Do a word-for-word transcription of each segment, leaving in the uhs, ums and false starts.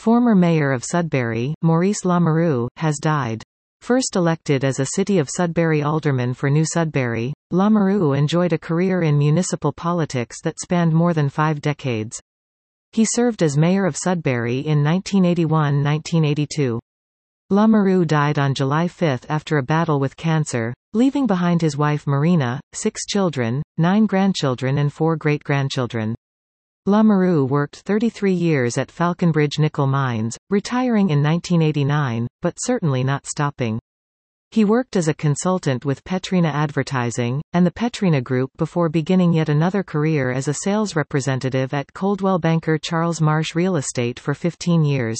Former mayor of Sudbury, Maurice Lamoureux, has died. First elected as a City of Sudbury alderman for New Sudbury, Lamoureux enjoyed a career in municipal politics that spanned more than five decades. He served as mayor of Sudbury in nineteen eighty-one to nineteen eighty-two. Lamoureux died on July fifth after a battle with cancer, leaving behind his wife Marina, six children, nine grandchildren and four great-grandchildren. Lamoureux worked thirty-three years at Falconbridge Nickel Mines, retiring in nineteen eighty-nine, but certainly not stopping. He worked as a consultant with Petrina Advertising, and the Petrina Group before beginning yet another career as a sales representative at Coldwell Banker Charles Marsh Real Estate for fifteen years.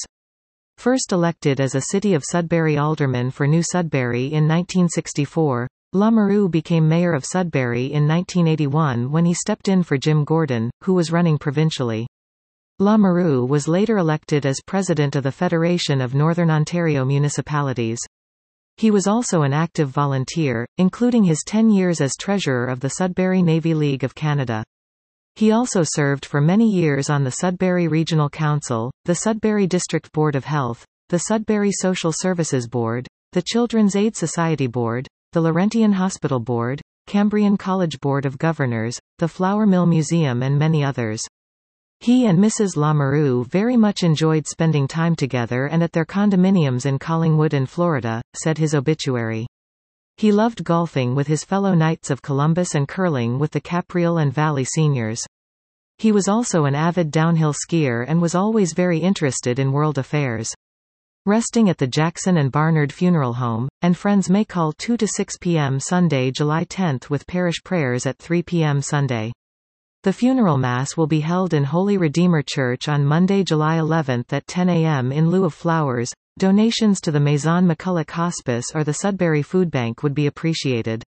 First elected as a City of Sudbury alderman for New Sudbury in nineteen sixty-four, Lamoureux became mayor of Sudbury in nineteen eighty-one when he stepped in for Jim Gordon, who was running provincially. Lamoureux was later elected as president of the Federation of Northern Ontario Municipalities. He was also an active volunteer, including his ten years as treasurer of the Sudbury Navy League of Canada. He also served for many years on the Sudbury Regional Council, the Sudbury District Board of Health, the Sudbury Social Services Board, the Children's Aid Society Board, the Laurentian Hospital Board, Cambrian College Board of Governors, the Flour Mill Museum and many others. He and Missus Lamoureux very much enjoyed spending time together and at their condominiums in Collingwood and Florida, said his obituary. He loved golfing with his fellow Knights of Columbus and curling with the Capriel and Valley Seniors. He was also an avid downhill skier and was always very interested in world affairs. Resting at the Jackson and Barnard Funeral Home, and friends may call two to six p m Sunday, July tenth with parish prayers at three p m Sunday. The funeral mass will be held in Holy Redeemer Church on Monday, July eleventh at ten a m in lieu of flowers. Donations to the Maison McCulloch Hospice or the Sudbury Food Bank would be appreciated.